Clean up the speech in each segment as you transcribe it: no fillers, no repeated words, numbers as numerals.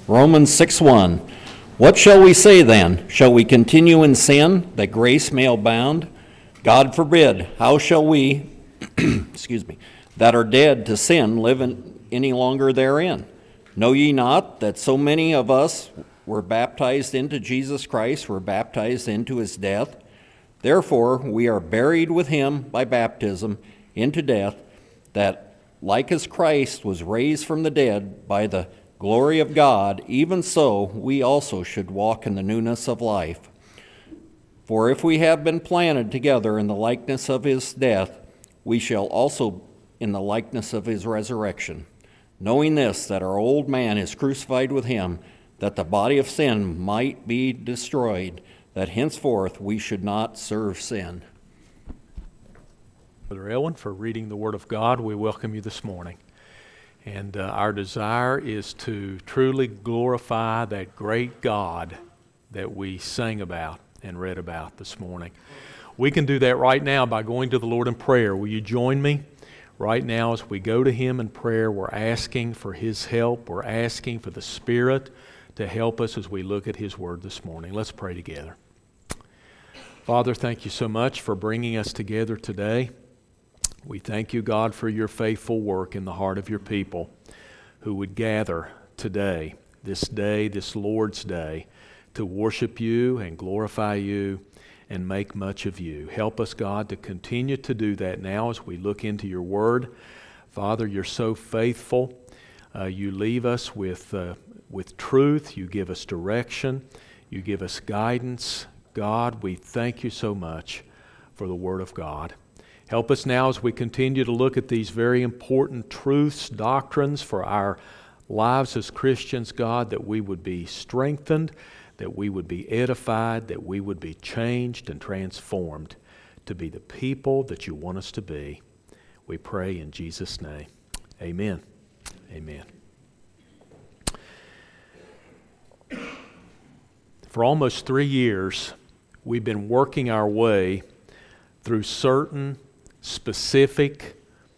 Romans 6:1. What shall we say then? Shall we continue in sin, that grace may abound? God forbid. How shall we, that are dead to sin, live any longer therein? Know ye not that so many of us were baptized into Jesus Christ, were baptized into his death? Therefore we are buried with him by baptism into death, that like as Christ was raised from the dead by the glory of God, even so we also should walk in the newness of life. For if we have been planted together in the likeness of his death, we shall also in the likeness of his resurrection. Knowing this, that our old man is crucified with him, that the body of sin might be destroyed, that henceforth we should not serve sin. Brother Elwin, for reading the Word of God, we welcome you this morning. And our desire is to truly glorify that great God that we sang about and read about this morning. We can do that right now by going to the Lord in prayer. Will you join me? Right now, as we go to him in prayer, we're asking for his help. We're asking for the Spirit to help us as we look at his Word this morning. Let's pray together. Father, thank you so much for bringing us together today. We thank you, God, for your faithful work in the heart of your people who would gather today, this Lord's Day, to worship you and glorify you and make much of you. Help us, God, to continue to do that now as we look into your word. Father, you're so faithful. You leave us with truth. You give us direction. You give us guidance. God, we thank you so much for the word of God. Help us now as we continue to look at these very important truths, doctrines for our lives as Christians, God, that we would be strengthened, that we would be edified, that we would be changed and transformed to be the people that you want us to be. We pray in Jesus' name. Amen. Amen. For almost 3 years, we've been working our way through certain specific,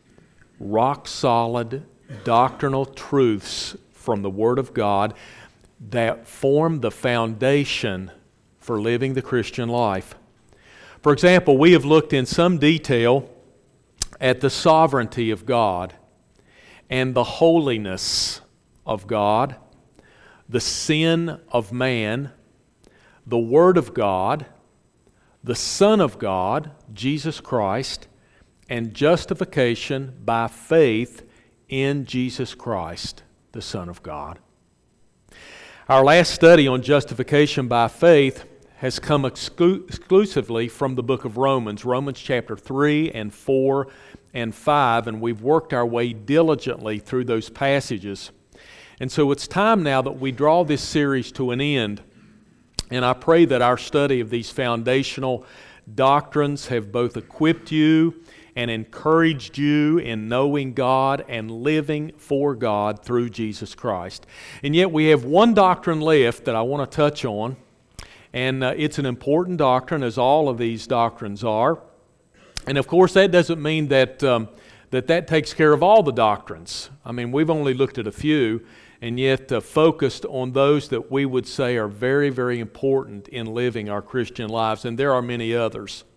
rock-solid doctrinal truths from the Word of God that form the foundation for living the Christian life. For example, we have looked in some detail at the sovereignty of God and the holiness of God, the sin of man, the Word of God, the Son of God, Jesus Christ, and justification by faith in Jesus Christ, the Son of God. Our last study on justification by faith has come exclusively from the book of Romans, Romans chapter 3 and 4 and 5, and we've worked our way diligently through those passages. And so it's time now that we draw this series to an end, and I pray that our study of these foundational doctrines have both equipped you and encouraged you in knowing God and living for God through Jesus Christ. And yet we have one doctrine left that I want to touch on, and it's an important doctrine, as all of these doctrines are. And of course, that doesn't mean that that takes care of all the doctrines. I mean, we've only looked at a few, and yet focused on those that we would say are very, very important in living our Christian lives, and there are many others.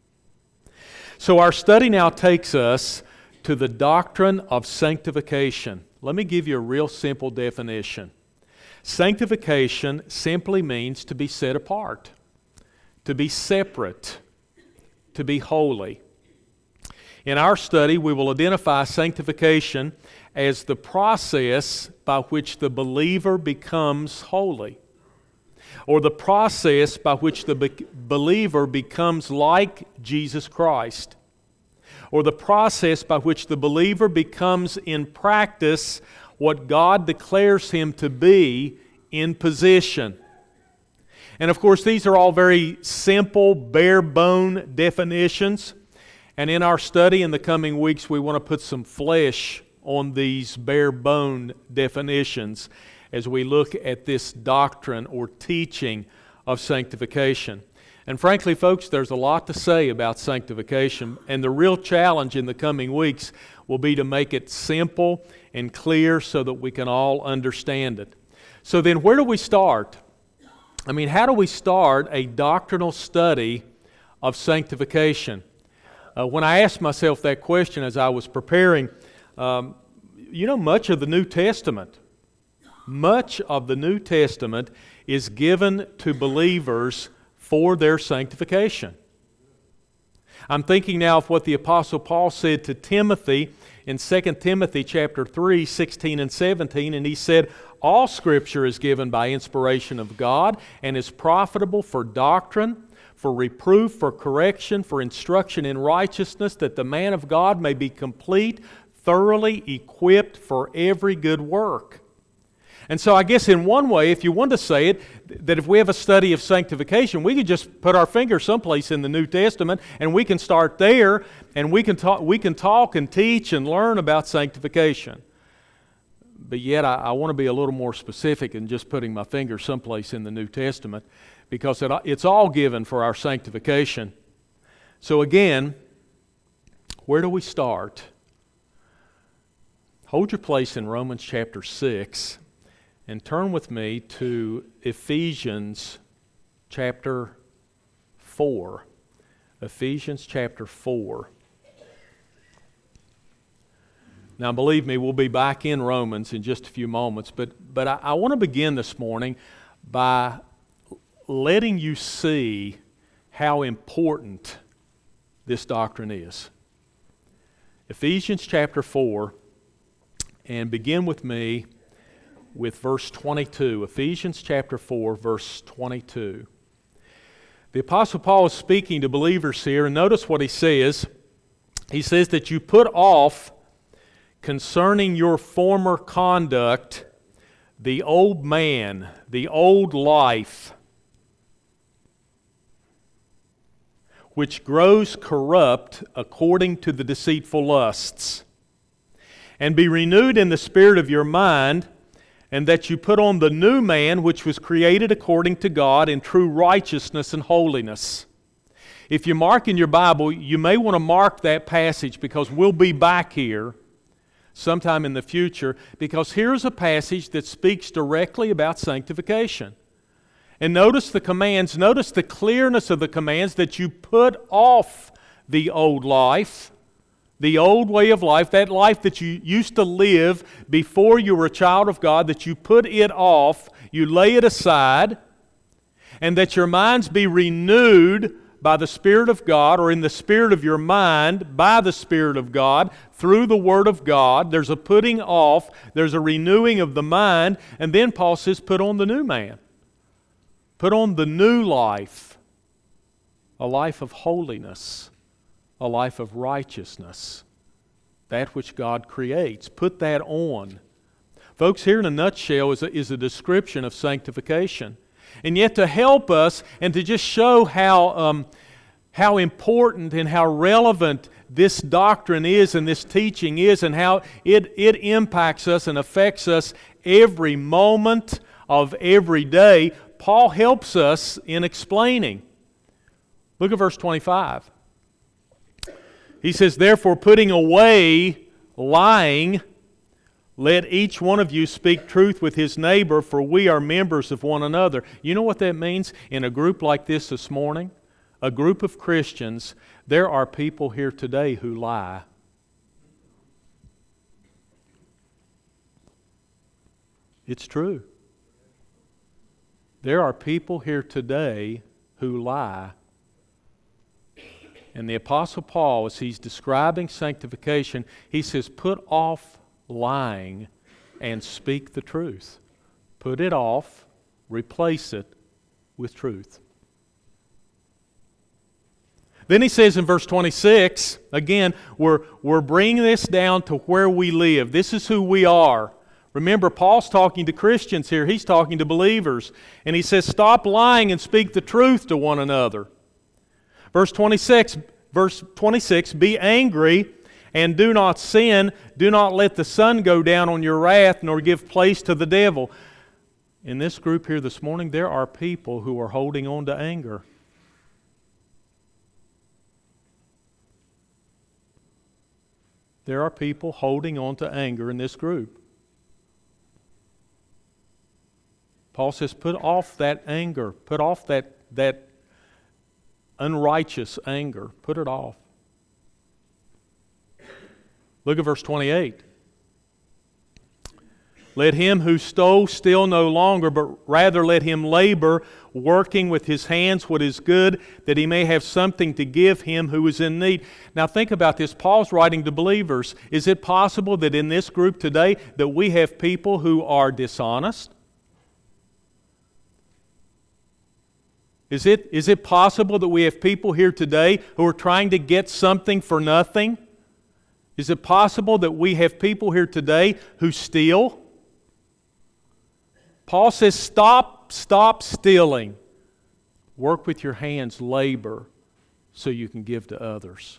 So our study now takes us to the doctrine of sanctification. Let me give you a real simple definition. Sanctification simply means to be set apart, to be separate, to be holy. In our study, we will identify sanctification as the process by which the believer becomes holy, or the process by which the believer becomes like Jesus Christ, or the process by which the believer becomes in practice what God declares him to be in position. And of course, these are all very simple, bare-bone definitions. And in our study in the coming weeks, we want to put some flesh on these bare-bone definitions as we look at this doctrine or teaching of sanctification. And frankly, folks, there's a lot to say about sanctification, and the real challenge in the coming weeks will be to make it simple and clear so that we can all understand it. So then where do we start? I mean, how do we start a doctrinal study of sanctification? When I asked myself that question as I was preparing, much of the New Testament is given to believers for their sanctification. I'm thinking now of what the Apostle Paul said to Timothy in 2 Timothy chapter 3, 16 and 17, and he said, "All Scripture is given by inspiration of God and is profitable for doctrine, for reproof, for correction, for instruction in righteousness, that the man of God may be complete, thoroughly equipped for every good work." And so I guess in one way, if you want to say it, that if we have a study of sanctification, we could just put our finger someplace in the New Testament and we can start there and we can talk and teach and learn about sanctification. But yet I want to be a little more specific in just putting my finger someplace in the New Testament, because it's all given for our sanctification. So again, where do we start? Hold your place in Romans chapter 6 and turn with me to Ephesians chapter 4. Ephesians chapter 4. Now, believe me, we'll be back in Romans in just a few moments, but I want to begin this morning by letting you see how important this doctrine is. Ephesians chapter 4, and begin with me with verse 22. Ephesians chapter 4, verse 22. The Apostle Paul is speaking to believers here, and notice what he says. He says that you put off concerning your former conduct the old man, the old life, which grows corrupt according to the deceitful lusts, and be renewed in the spirit of your mind, and that you put on the new man, which was created according to God in true righteousness and holiness. If you mark in your Bible, you may want to mark that passage, because we'll be back here sometime in the future, because here's a passage that speaks directly about sanctification. And notice the commands, notice the clearness of the commands, that you put off the old life, the old way of life, that life that you used to live before you were a child of God, that you put it off, you lay it aside, and that your minds be renewed by the Spirit of God, or in the spirit of your mind by the Spirit of God, through the Word of God. There's a putting off, there's a renewing of the mind, and then Paul says, put on the new man. Put on the new life, a life of holiness, a life of righteousness, that which God creates. Put that on. Folks, here in a nutshell is a description of sanctification. And yet, to help us and to just show how important and how relevant this doctrine is and this teaching is, and how it impacts us and affects us every moment of every day, Paul helps us in explaining. Look at verse 25. He says, "Therefore, putting away lying, let each one of you speak truth with his neighbor, for we are members of one another." You know what that means? In a group like this morning, a group of Christians, there are people here today who lie. It's true. There are people here today who lie. And the Apostle Paul, as he's describing sanctification, he says, put off lying and speak the truth. Put it off, replace it with truth. Then he says in verse 26, again, we're bringing this down to where we live. This is who we are. Remember, Paul's talking to Christians here. He's talking to believers. And he says, stop lying and speak the truth to one another. Verse 26, be angry and do not sin. Do not let the sun go down on your wrath, nor give place to the devil. In this group here this morning, there are people who are holding on to anger. There are people holding on to anger in this group. Paul says, put off that anger. Put off that unrighteous anger. Put it off. Look at verse 28. Let him who stole steal no longer, but rather let him labor, working with his hands what is good, that he may have something to give him who is in need. Now think about this. Paul's writing to believers. Is it possible that in this group today that we have people who are dishonest? Is it possible that we have people here today who are trying to get something for nothing? Is it possible that we have people here today who steal? Paul says, stop stealing. Work with your hands, labor, so you can give to others.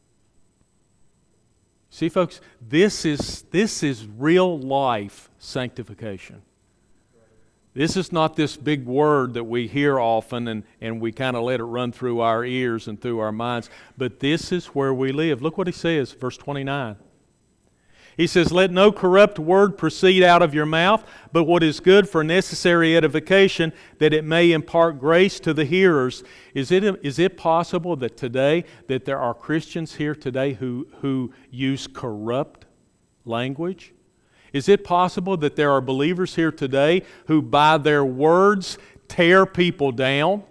See, folks, this is real life sanctification. This is not this big word that we hear often and we kind of let it run through our ears and through our minds. But this is where we live. Look what he says, verse 29. He says, let no corrupt word proceed out of your mouth, but what is good for necessary edification, that it may impart grace to the hearers. Is it possible that today, that there are Christians here today who use corrupt language? Is it possible that there are believers here today who by their words tear people down?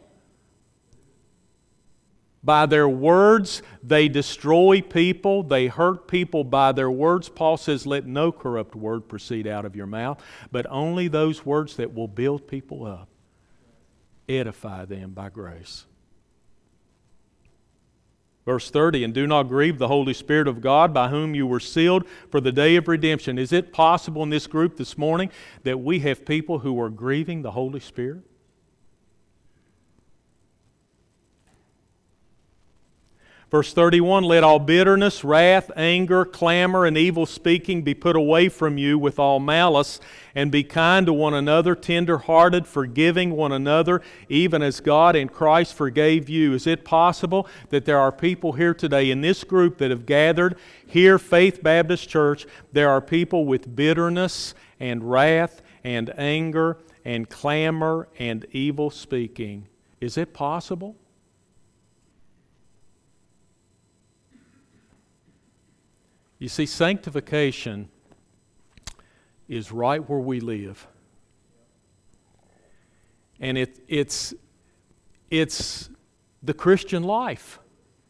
By their words, they destroy people. They hurt people by their words. Paul says, let no corrupt word proceed out of your mouth, but only those words that will build people up, edify them by grace. Verse 30, and do not grieve the Holy Spirit of God, by whom you were sealed for the day of redemption. Is it possible in this group this morning that we have people who are grieving the Holy Spirit? Verse 31, let all bitterness, wrath, anger, clamor, and evil speaking be put away from you with all malice, and be kind to one another, tender-hearted, forgiving one another, even as God in Christ forgave you. Is it possible that there are people here today in this group that have gathered here, Faith Baptist Church, there are people with bitterness and wrath and anger and clamor and evil speaking? Is it possible? You see, sanctification is right where we live. And it's the Christian life.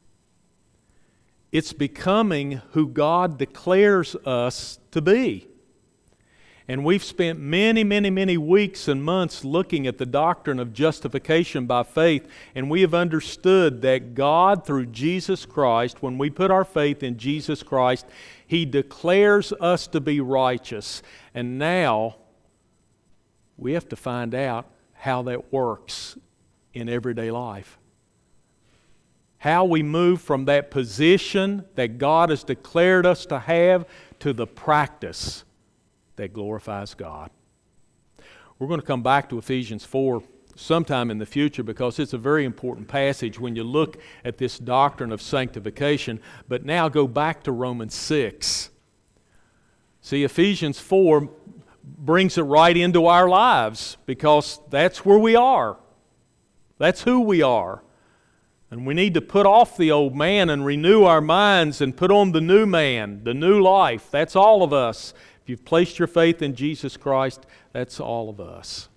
It's becoming who God declares us to be. And we've spent many, many, many weeks and months looking at the doctrine of justification by faith, and we have understood that God, through Jesus Christ, when we put our faith in Jesus Christ, He declares us to be righteous. And now, we have to find out how that works in everyday life. How we move from that position that God has declared us to have to the practice that glorifies God. We're going to come back to Ephesians 4 sometime in the future because it's a very important passage when you look at this doctrine of sanctification. But now go back to Romans 6. See, Ephesians 4 brings it right into our lives because that's where we are. That's who we are. And we need to put off the old man and renew our minds and put on the new man, the new life. That's all of us. If you've placed your faith in Jesus Christ, that's all of us.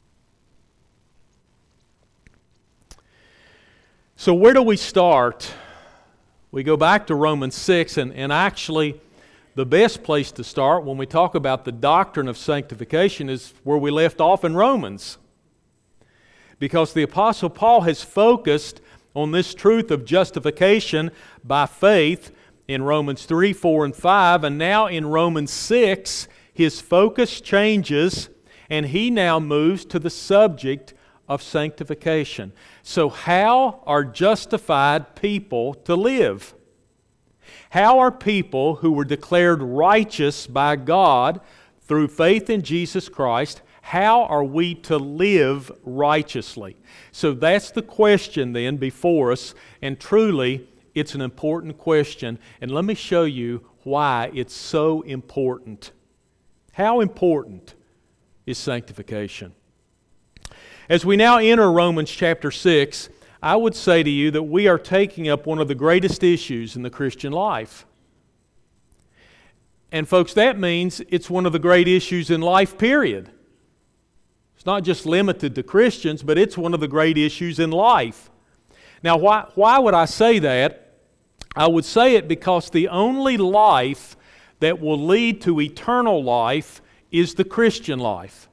So where do we start? We go back to Romans 6, and actually the best place to start when we talk about the doctrine of sanctification is where we left off in Romans. Because the Apostle Paul has focused on this truth of justification by faith in Romans 3, 4, and 5, and now in Romans 6, his focus changes, and he now moves to the subject of sanctification. So how are justified people to live? How are people who were declared righteous by God through faith in Jesus Christ, how are we to live righteously? So that's the question then before us, and truly, it's an important question, and let me show you why it's so important. How important is sanctification? As we now enter Romans chapter 6, I would say to you that we are taking up one of the greatest issues in the Christian life. And folks, that means it's one of the great issues in life, period. It's not just limited to Christians, but it's one of the great issues in life. Now, why would I say that? I would say it because the only life that will lead to eternal life is the Christian life.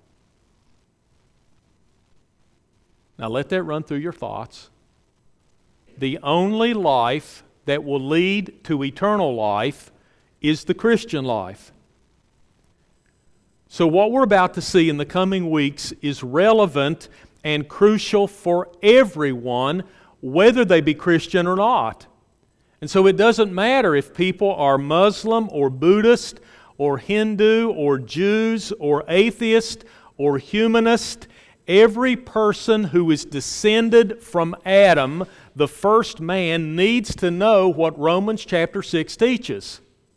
Now, let that run through your thoughts. The only life that will lead to eternal life is the Christian life. So what we're about to see in the coming weeks is relevant and crucial for everyone, whether they be Christian or not. And so it doesn't matter if people are Muslim or Buddhist or Hindu or Jews or atheist or humanist. Every person who is descended from Adam, the first man, needs to know what Romans chapter 6 teaches.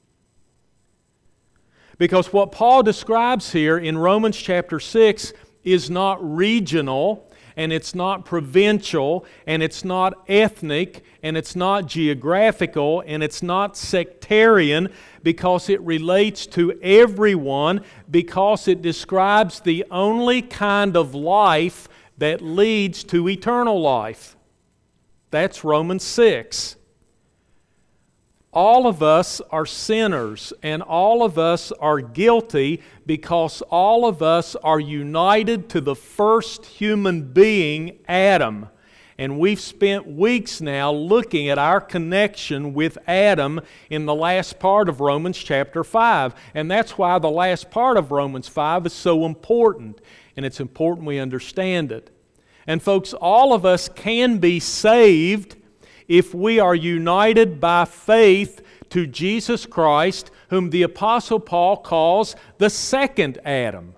Because what Paul describes here in Romans chapter 6 is not regional, and it's not provincial, and it's not ethnic, and it's not geographical, and it's not sectarian, because it relates to everyone, because it describes the only kind of life that leads to eternal life. That's Romans 6. All of us are sinners, and all of us are guilty because all of us are united to the first human being, Adam. And we've spent weeks now looking at our connection with Adam in the last part of Romans chapter 5. And that's why the last part of Romans 5 is so important. And it's important we understand it. And folks, all of us can be saved if we are united by faith to Jesus Christ, whom the Apostle Paul calls the second Adam.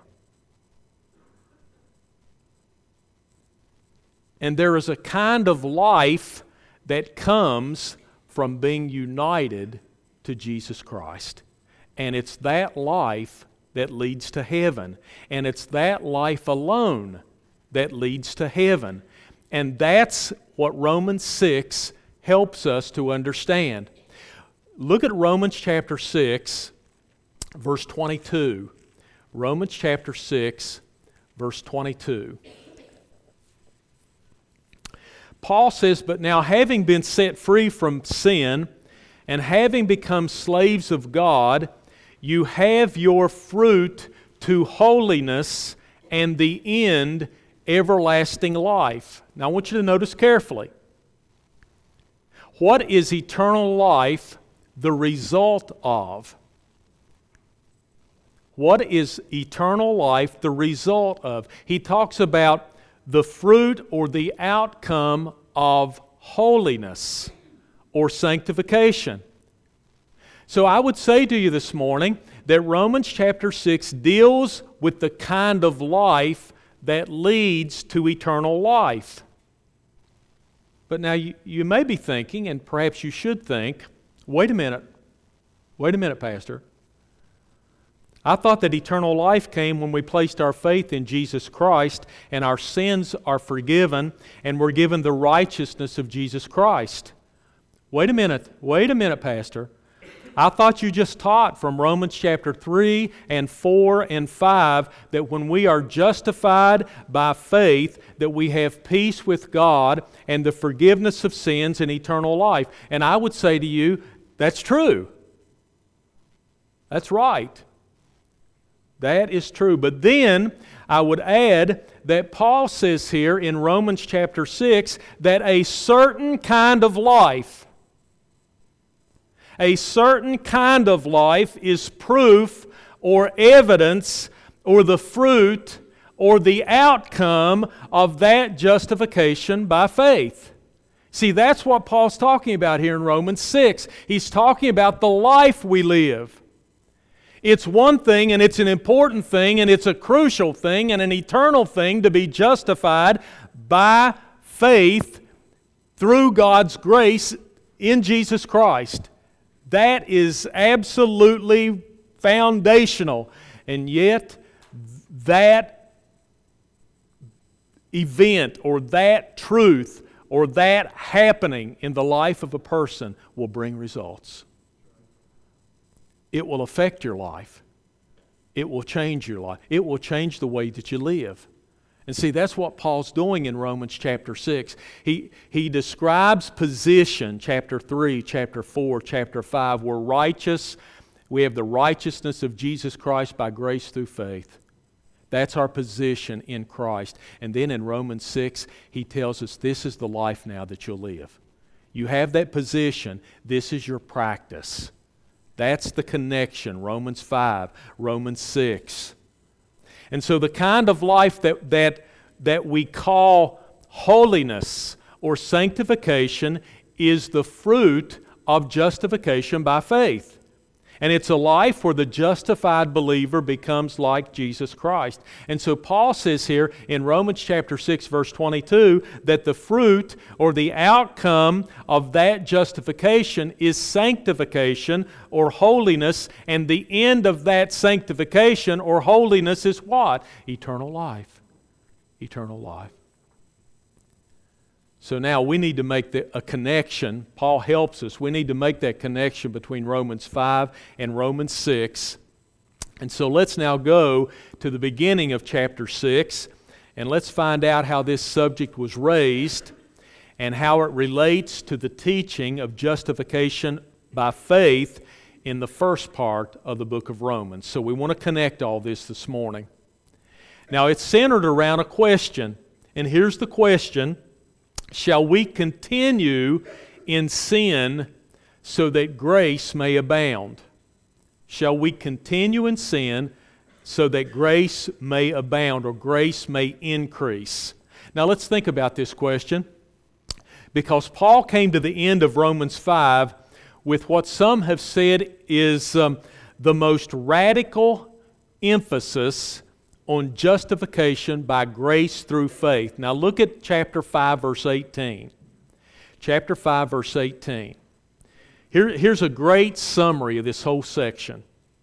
And there is a kind of life that comes from being united to Jesus Christ. And it's that life that leads to heaven. And it's that life alone that leads to heaven. And that's what Romans 6 helps us to understand. Look at Romans chapter 6, verse 22. Romans chapter 6, verse 22. Paul says, "But now having been set free from sin, and having become slaves of God, you have your fruit to holiness, and the end everlasting life." Now I want you to notice carefully. What is eternal life the result of? What is eternal life the result of? He talks about the fruit or the outcome of holiness or sanctification. So I would say to you this morning that Romans chapter 6 deals with the kind of life that leads to eternal life. But now you may be thinking, and perhaps you should think, wait a minute, Pastor. I thought that eternal life came when we placed our faith in Jesus Christ and our sins are forgiven and we're given the righteousness of Jesus Christ. Wait a minute, Pastor. I thought you just taught from Romans chapter 3 and 4 and 5 that when we are justified by faith that we have peace with God and the forgiveness of sins and eternal life. And I would say to you, that's true. That's right. That is true. But then I would add that Paul says here in Romans chapter 6 that a certain kind of life is proof or evidence or the fruit or the outcome of that justification by faith. See, that's what Paul's talking about here in Romans 6. He's talking about the life we live. It's one thing, and it's an important thing, and it's a crucial thing, and an eternal thing to be justified by faith through God's grace in Jesus Christ. That is absolutely foundational. And yet, that event or that truth or that happening in the life of a person will bring results. It will affect your life. It will change your life. It will change the way that you live. And see, that's what Paul's doing in Romans chapter 6. He describes position, chapter 3, chapter 4, chapter 5. We're righteous. We have the righteousness of Jesus Christ by grace through faith. That's our position in Christ. And then in Romans 6, he tells us this is the life now that you'll live. You have that position. This is your practice. That's the connection, Romans 5, Romans 6. And so the kind of life that we call holiness or sanctification is the fruit of justification by faith. And it's a life where the justified believer becomes like Jesus Christ. And so Paul says here in Romans chapter 6, verse 22, that the fruit or the outcome of that justification is sanctification or holiness. And the end of that sanctification or holiness is what? Eternal life. Eternal life. So now we need to make a connection. Paul helps us. We need to make that connection between Romans 5 and Romans 6. And so let's now go to the beginning of chapter 6, and let's find out how this subject was raised and how it relates to the teaching of justification by faith in the first part of the book of Romans. So we want to connect all this morning. Now it's centered around a question, and here's the question. Shall we continue in sin so that grace may abound? Shall we continue in sin so that grace may abound or grace may increase? Now let's think about this question, because Paul came to the end of Romans 5 with what some have said is the most radical emphasis on justification by grace through faith. Now look at chapter 5, verse 18. Chapter 5, verse 18. Here's a great summary of this whole section.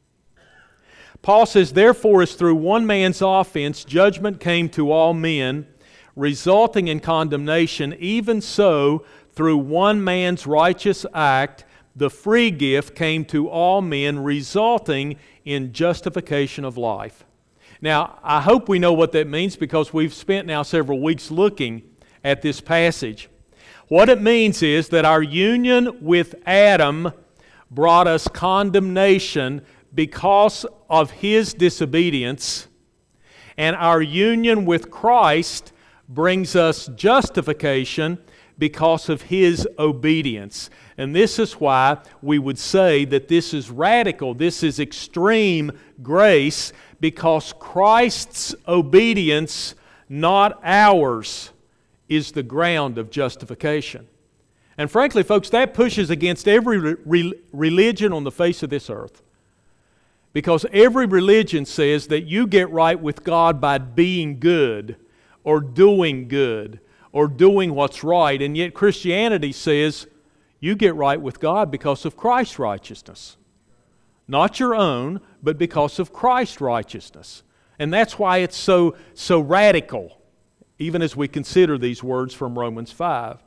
Paul says, "Therefore, as through one man's offense judgment came to all men, resulting in condemnation, even so, through one man's righteous act, the free gift came to all men, resulting in justification of life." Now, I hope we know what that means, because we've spent now several weeks looking at this passage. What it means is that our union with Adam brought us condemnation because of his disobedience, and our union with Christ brings us justification because of his obedience. And this is why we would say that this is radical, this is extreme grace, because Christ's obedience, not ours, is the ground of justification. And frankly, folks, that pushes against every religion on the face of this earth. Because every religion says that you get right with God by being good or doing what's right. And yet Christianity says you get right with God because of Christ's righteousness. Not your own, but because of Christ's righteousness. And that's why it's so radical, even as we consider these words from Romans 5.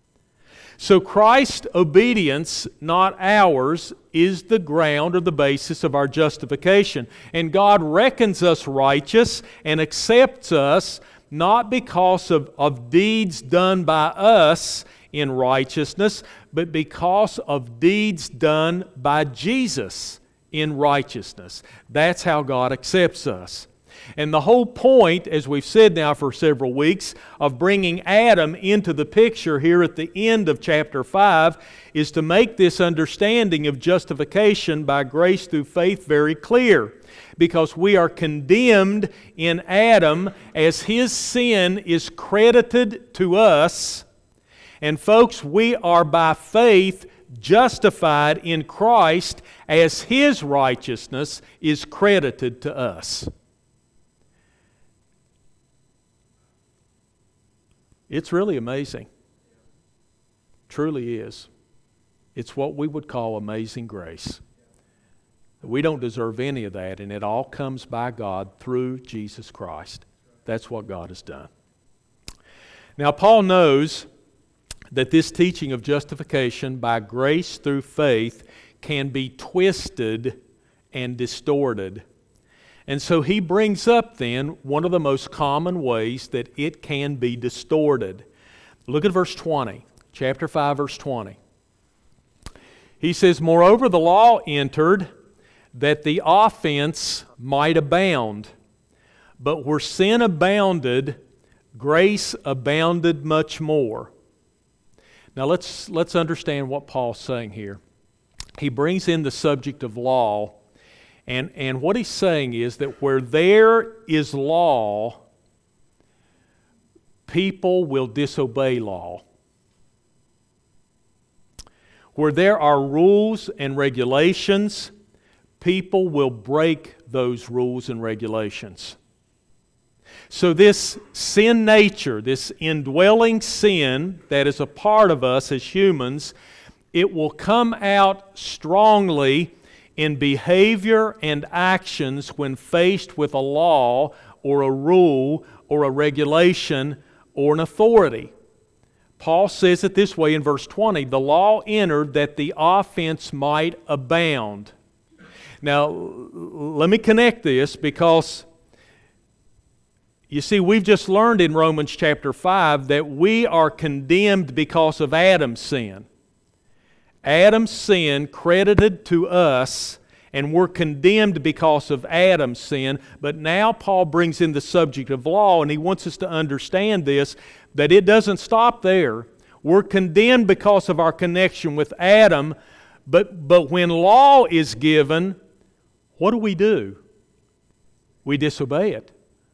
So Christ's obedience, not ours, is the ground or the basis of our justification. And God reckons us righteous and accepts us not because of deeds done by us in righteousness, but because of deeds done by Jesus in righteousness. That's how God accepts us. And the whole point, as we've said now for several weeks, of bringing Adam into the picture here at the end of chapter 5 is to make this understanding of justification by grace through faith very clear. Because we are condemned in Adam as his sin is credited to us. And folks, we are by faith justified in Christ as his righteousness is credited to us. It's really amazing. Truly is. It's what we would call amazing grace. We don't deserve any of that, and it all comes by God through Jesus Christ. That's what God has done. Now, Paul knows that this teaching of justification by grace through faith can be twisted and distorted. And so he brings up then one of the most common ways that it can be distorted. Look at verse 20, chapter 5, verse 20. He says, "Moreover, the law entered that the offense might abound. But where sin abounded, grace abounded much more." Now let's understand what Paul's saying here. He brings in the subject of law, and what he's saying is that where there is law, people will disobey law. Where there are rules and regulations, people will break those rules and regulations. So this sin nature, this indwelling sin that is a part of us as humans, it will come out strongly in behavior and actions when faced with a law or a rule or a regulation or an authority. Paul says it this way in verse 20, "The law entered that the offense might abound." Now, let me connect this because you see, we've just learned in Romans chapter 5 that we are condemned because of Adam's sin. Adam's sin credited to us, and we're condemned because of Adam's sin. But now Paul brings in the subject of law, and he wants us to understand this, that it doesn't stop there. We're condemned because of our connection with Adam, but when law is given, what do? We disobey it.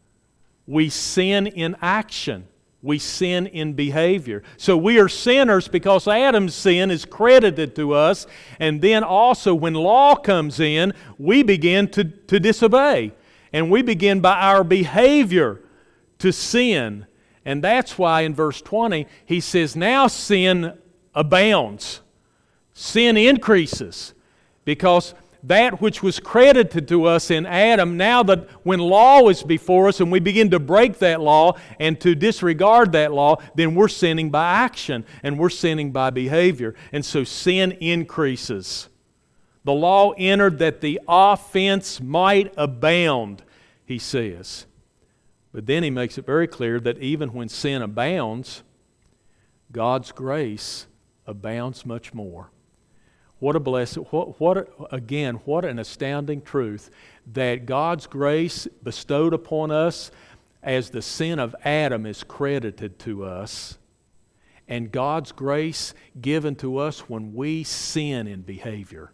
We sin in action. We sin in behavior. So we are sinners because Adam's sin is credited to us. And then also when law comes in, we begin to disobey. And we begin by our behavior to sin. And that's why in verse 20 he says, now sin abounds. Sin increases. Because that which was credited to us in Adam, now that when law is before us and we begin to break that law and to disregard that law, then we're sinning by action and we're sinning by behavior. And so sin increases. The law entered that the offense might abound, he says. But then he makes it very clear that even when sin abounds, God's grace abounds much more. What a blessing, what an astounding truth that God's grace bestowed upon us as the sin of Adam is credited to us, and God's grace given to us when we sin in behavior.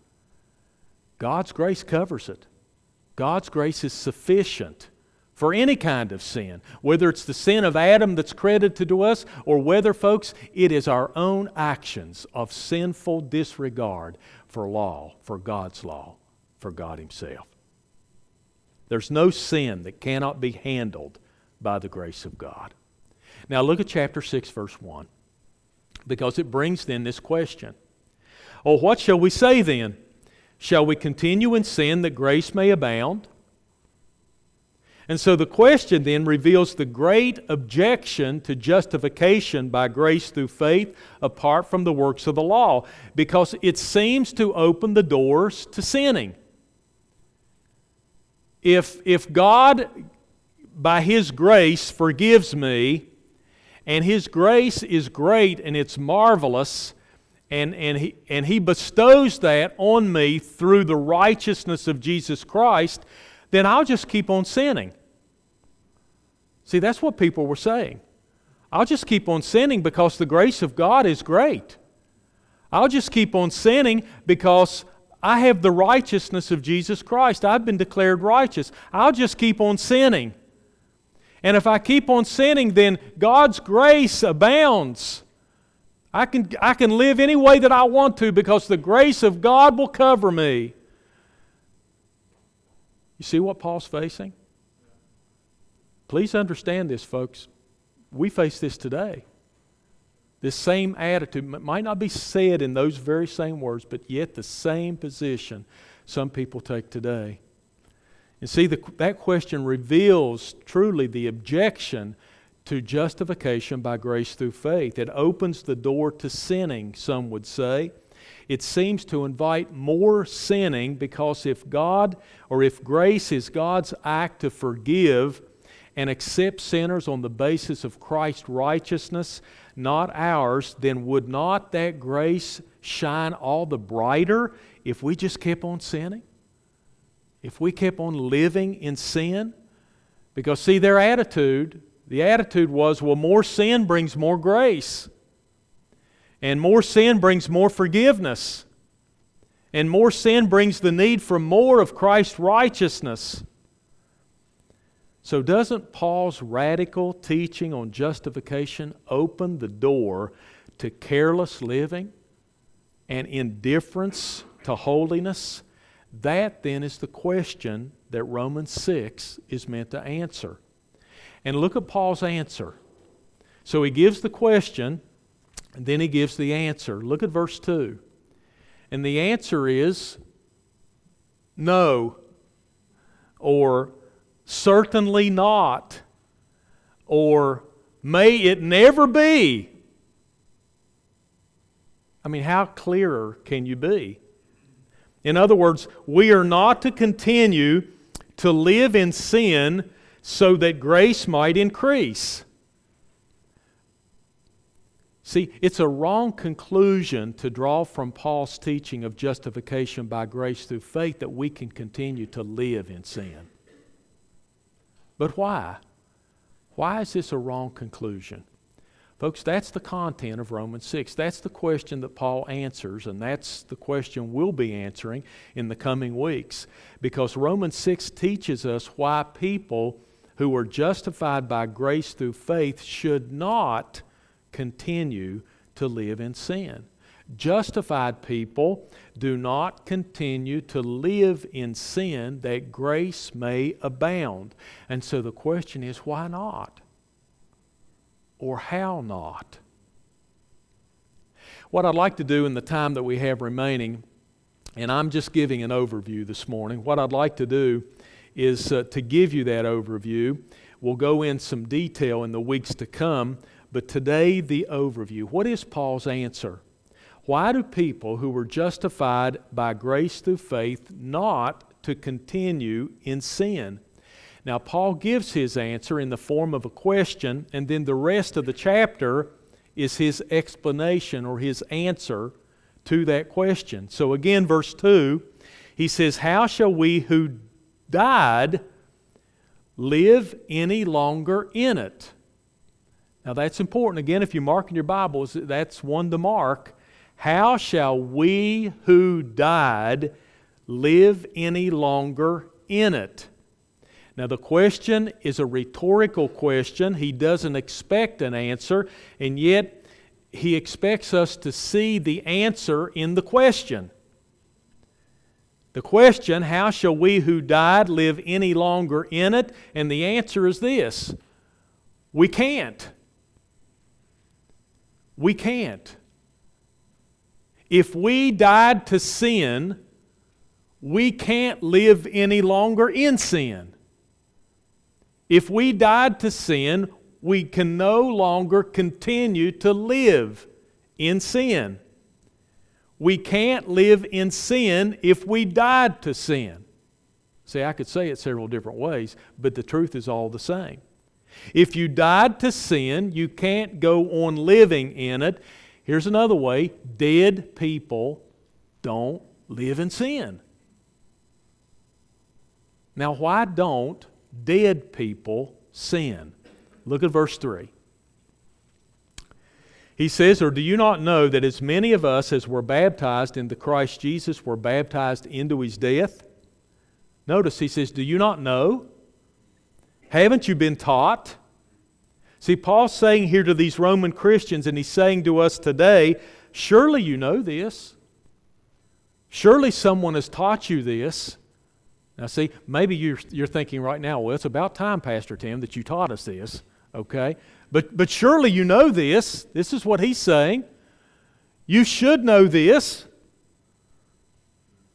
God's grace covers it. God's grace is sufficient for any kind of sin, whether it's the sin of Adam that's credited to us, or whether, folks, it is our own actions of sinful disregard for law, for God's law, for God Himself. There's no sin that cannot be handled by the grace of God. Now look at chapter 6, verse 1, because it brings then this question. Oh, what shall we say then? Shall we continue in sin that grace may abound? And so the question then reveals the great objection to justification by grace through faith apart from the works of the law, because it seems to open the doors to sinning. If God, by His grace, forgives me, and His grace is great and it's marvelous, and He bestows that on me through the righteousness of Jesus Christ, then I'll just keep on sinning. See, that's what people were saying. I'll just keep on sinning because the grace of God is great. I'll just keep on sinning because I have the righteousness of Jesus Christ. I've been declared righteous. I'll just keep on sinning. And if I keep on sinning, then God's grace abounds. I can live any way that I want to because the grace of God will cover me. You see what Paul's facing? Please understand this, folks. We face this today. This same attitude might not be said in those very same words, but yet the same position some people take today. And see, that question reveals truly the objection to justification by grace through faith. It opens the door to sinning, some would say. It seems to invite more sinning, because if grace is God's act to forgive and accept sinners on the basis of Christ's righteousness, not ours, then would not that grace shine all the brighter if we just kept on sinning? If we kept on living in sin? Because see, the attitude was, well, more sin brings more grace. And more sin brings more forgiveness. And more sin brings the need for more of Christ's righteousness. So doesn't Paul's radical teaching on justification open the door to careless living and indifference to holiness? That then is the question that Romans 6 is meant to answer. And look at Paul's answer. So he gives the question, and then he gives the answer. Look at verse 2. And the answer is no, or certainly not, or may it never be. I mean, how clearer can you be? In other words, we are not to continue to live in sin so that grace might increase. See, it's a wrong conclusion to draw from Paul's teaching of justification by grace through faith that we can continue to live in sin. But why? Why is this a wrong conclusion? Folks, that's the content of Romans 6. That's the question that Paul answers, and that's the question we'll be answering in the coming weeks. Because Romans 6 teaches us why people who are justified by grace through faith should not continue to live in sin. Justified people do not continue to live in sin that grace may abound. And so the question is, why not? Or how not? What I'd like to do in the time that we have remaining, and I'm just giving an overview this morning, what I'd like to do is to give you that overview. We'll go in some detail in the weeks to come, but today the overview. What is Paul's answer? Why do people who were justified by grace through faith not to continue in sin? Now, Paul gives his answer in the form of a question, and then the rest of the chapter is his explanation or his answer to that question. So again, verse 2, he says, "How shall we who died live any longer in it?" Now that's important. Again, if you mark in your Bibles, that's one to mark. How shall we who died live any longer in it? Now the question is a rhetorical question. He doesn't expect an answer, and yet he expects us to see the answer in the question. The question, how shall we who died live any longer in it? And the answer is this: we can't. We can't. If we died to sin, we can't live any longer in sin. If we died to sin, we can no longer continue to live in sin. We can't live in sin if we died to sin. See, I could say it several different ways, but the truth is all the same. If you died to sin, you can't go on living in it. Here's another way: dead people don't live in sin. Now, why don't dead people sin? Look at verse 3. He says, "Or do you not know that as many of us as were baptized into Christ Jesus were baptized into His death?" Notice he says, do you not know? Haven't you been taught? See, Paul's saying here to these Roman Christians, and he's saying to us today, surely you know this. Surely someone has taught you this. Now see, maybe you're thinking right now, well, it's about time, Pastor Tim, that you taught us this. Okay? But surely you know this. This is what he's saying. You should know this.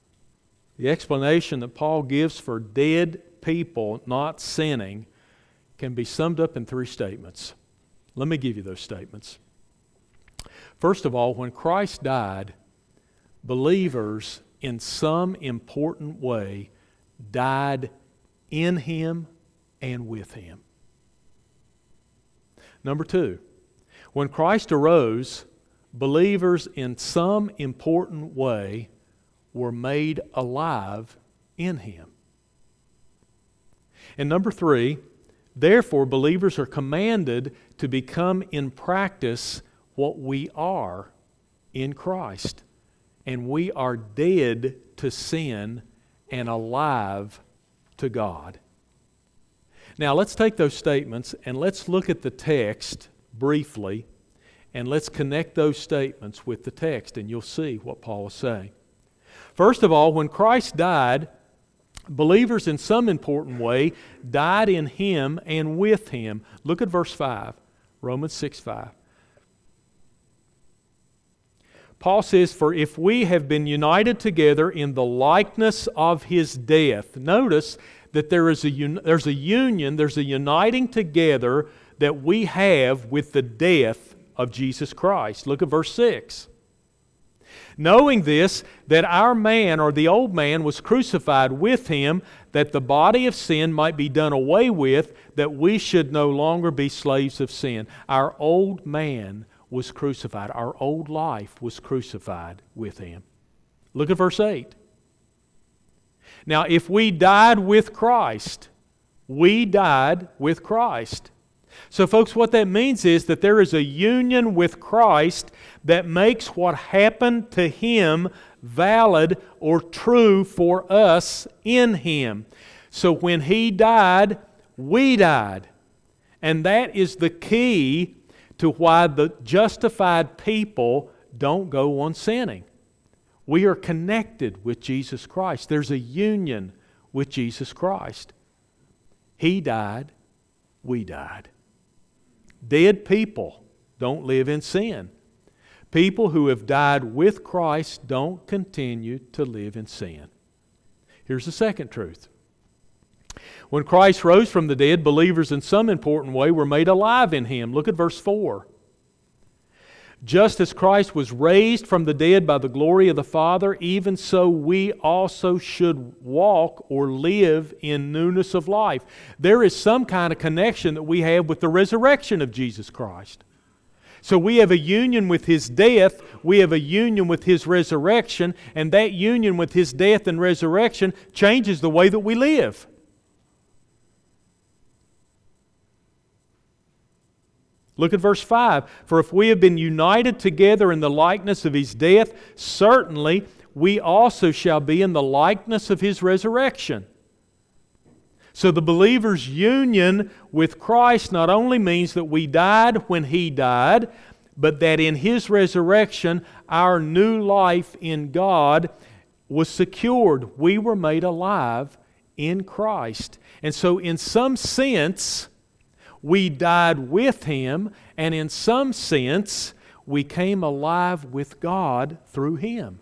The explanation that Paul gives for dead people not sinning can be summed up in 3 statements. Let me give you those statements. First of all, when Christ died, believers in some important way died in Him and with Him. Number 2, when Christ arose, believers in some important way were made alive in Him. And number 3, therefore believers are commanded to become in practice what we are in Christ. And we are dead to sin and alive to God. Now let's take those statements and let's look at the text briefly, and let's connect those statements with the text, and you'll see what Paul is saying. First of all, when Christ died, believers in some important way died in Him and with Him. Look at verse 5, Romans 6:5. Paul says, "For if we have been united together in the likeness of His death," notice that there's a union, there's a uniting together that we have with the death of Jesus Christ. Look at verse 6. "Knowing this, that our man, or the old man, was crucified with Him, that the body of sin might be done away with, that we should no longer be slaves of sin." Our old man was crucified. Our old life was crucified with Him. Look at verse 8. "Now, if we died with Christ, we died with Christ." So folks, what that means is that there is a union with Christ that makes what happened to Him valid or true for us in Him. So when He died, we died. And that is the key to why the justified people don't go on sinning. We are connected with Jesus Christ. There's a union with Jesus Christ. He died, we died. Dead people don't live in sin. People who have died with Christ don't continue to live in sin. Here's the second truth. When Christ rose from the dead, believers in some important way were made alive in Him. Look at verse 4. "Just as Christ was raised from the dead by the glory of the Father, even so we also should walk or live in newness of life." There is some kind of connection that we have with the resurrection of Jesus Christ. So we have a union with His death, we have a union with His resurrection, and that union with His death and resurrection changes the way that we live. Look at verse 5. "For if we have been united together in the likeness of His death, certainly we also shall be in the likeness of His resurrection." So the believer's union with Christ not only means that we died when He died, but that in His resurrection our new life in God was secured. We were made alive in Christ. And so in some sense, we died with Him, and in some sense, we came alive with God through Him.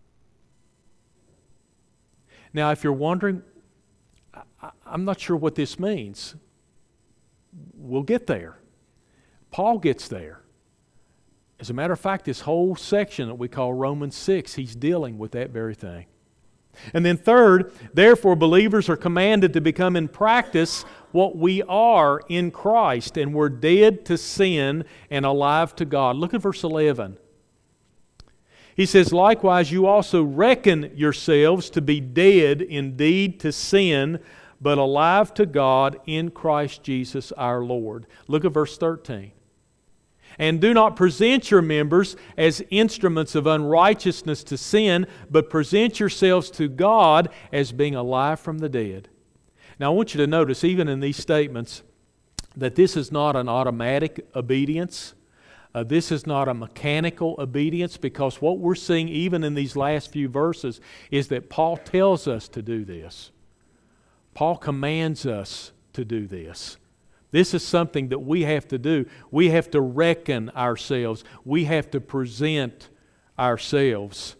Now, if you're wondering, I'm not sure what this means. We'll get there. Paul gets there. As a matter of fact, this whole section that we call Romans 6, he's dealing with that very thing. And then third, therefore believers are commanded to become in practice what we are in Christ, and we're dead to sin and alive to God. Look at verse 11. He says, "Likewise you also reckon yourselves to be dead indeed to sin, but alive to God in Christ Jesus our Lord." Look at verse 13. "And do not present your members as instruments of unrighteousness to sin, but present yourselves to God as being alive from the dead." Now I want you to notice, even in these statements, that this is not an automatic obedience. This is not a mechanical obedience, because what we're seeing even in these last few verses is that Paul tells us to do this. Paul commands us to do this. This is something that we have to do. We have to reckon ourselves. We have to present ourselves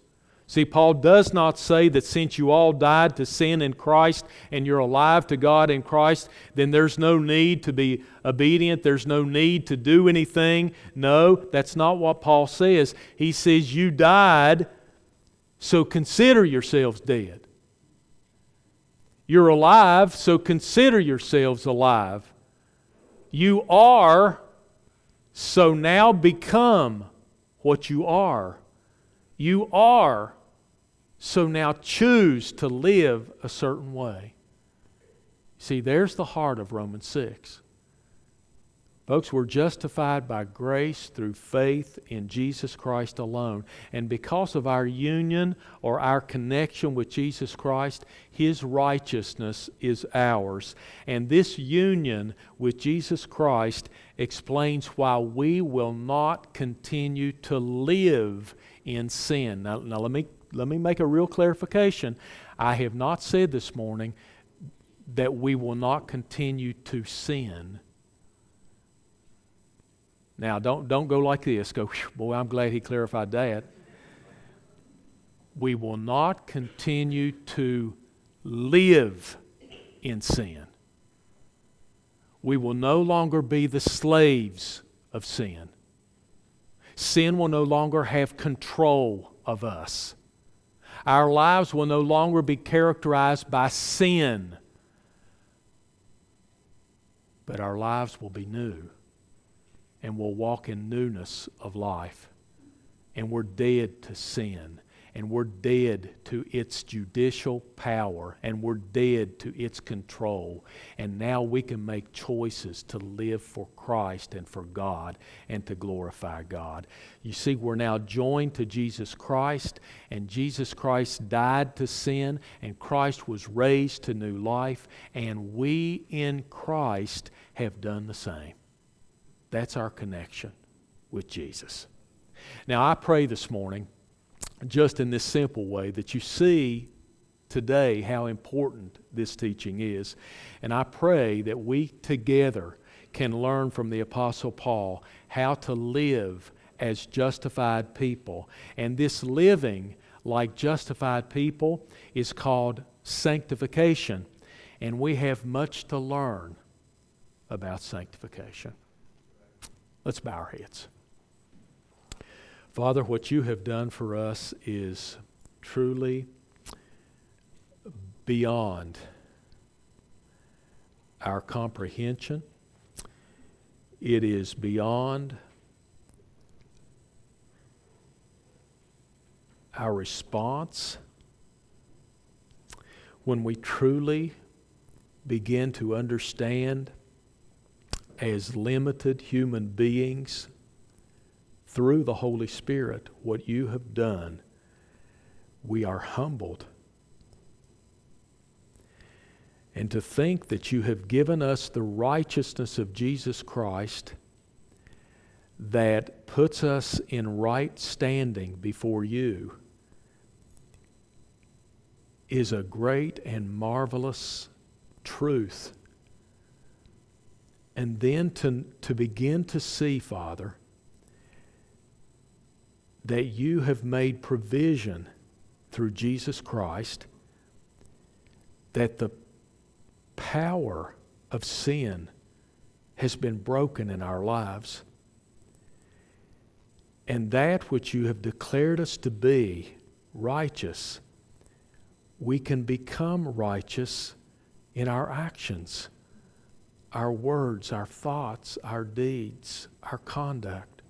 See, Paul does not say that since you all died to sin in Christ and you're alive to God in Christ, then there's no need to be obedient, there's no need to do anything. No, that's not what Paul says. He says you died, so consider yourselves dead. You're alive, so consider yourselves alive. You are, so now become what you are. You are, so now choose to live a certain way. See, there's the heart of Romans 6. Folks, we're justified by grace through faith in Jesus Christ alone. And because of our union or our connection with Jesus Christ, His righteousness is ours. And this union with Jesus Christ explains why we will not continue to live in sin. Now let me make a real clarification. I have not said this morning that we will not continue to sin. Now, don't go like this. Go, boy, I'm glad he clarified that. We will not continue to live in sin. We will no longer be the slaves of sin. Sin will no longer have control of us. Our lives will no longer be characterized by sin, but our lives will be new. And we'll walk in newness of life. And we're dead to sin. And we're dead to its judicial power. And we're dead to its control. And now we can make choices to live for Christ and for God and to glorify God. You see, we're now joined to Jesus Christ. And Jesus Christ died to sin. And Christ was raised to new life. And we in Christ have done the same. That's our connection with Jesus. Now, I pray this morning, just in this simple way, that you see today how important this teaching is. And I pray that we together can learn from the Apostle Paul how to live as justified people. And this living like justified people is called sanctification. And we have much to learn about sanctification. Let's bow our heads. Father, what you have done for us is truly beyond our comprehension. It is beyond our response. When we truly begin to understand as limited human beings through the Holy Spirit what you have done, we are humbled. And to think that you have given us the righteousness of Jesus Christ that puts us in right standing before you is a great and marvelous truth. And then to begin to see, Father, that you have made provision through Jesus Christ that the power of sin has been broken in our lives. And that which you have declared us to be, righteous, we can become righteous in our actions, our words, our thoughts, our deeds, our conduct.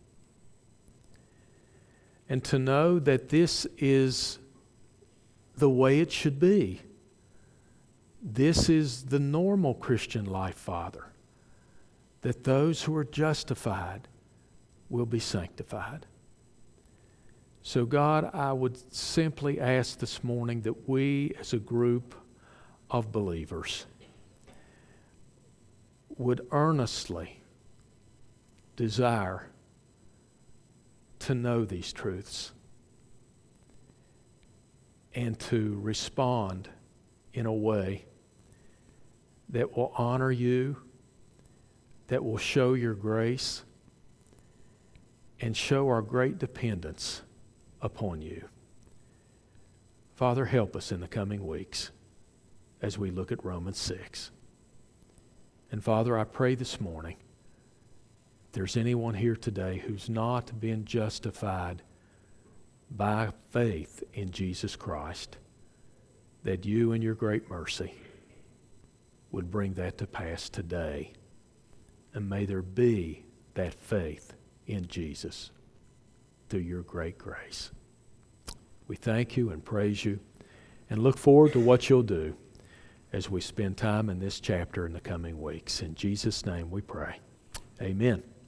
And to know that this is the way it should be. This is the normal Christian life, Father. That those who are justified will be sanctified. So God, I would simply ask this morning that we as a group of believers would earnestly desire to know these truths and to respond in a way that will honor you, that will show your grace, and show our great dependence upon you. Father, help us in the coming weeks as we look at Romans 6. And Father, I pray this morning, if there's anyone here today who's not been justified by faith in Jesus Christ, that you in your great mercy would bring that to pass today. And may there be that faith in Jesus through your great grace. We thank you and praise you and look forward to what you'll do as we spend time in this chapter in the coming weeks. In Jesus' name we pray. Amen.